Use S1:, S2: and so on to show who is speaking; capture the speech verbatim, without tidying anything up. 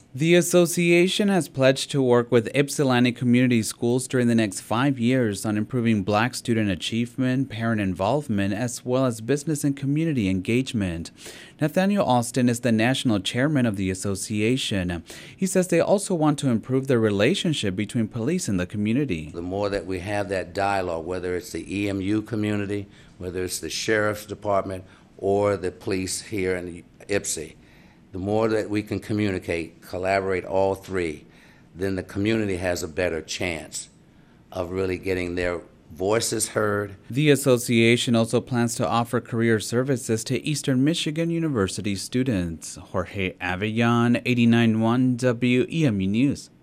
S1: The association has pledged to work with Ypsilanti Community Schools during the next five years on improving Black student achievement, parent involvement, as well as business and community engagement. Nathaniel Austin is the national chairman of the association. He says they also want to improve the relationship between police and the community.
S2: The more that we have that dialogue, whether it's the E M U community, whether it's the sheriff's department, or the police here in Ypsi, the more that we can communicate, collaborate all three, then the community has a better chance of really getting their voices heard.
S1: The association also plans to offer career services to Eastern Michigan University students. Jorge Avellán, eighty-nine point one W E M U News.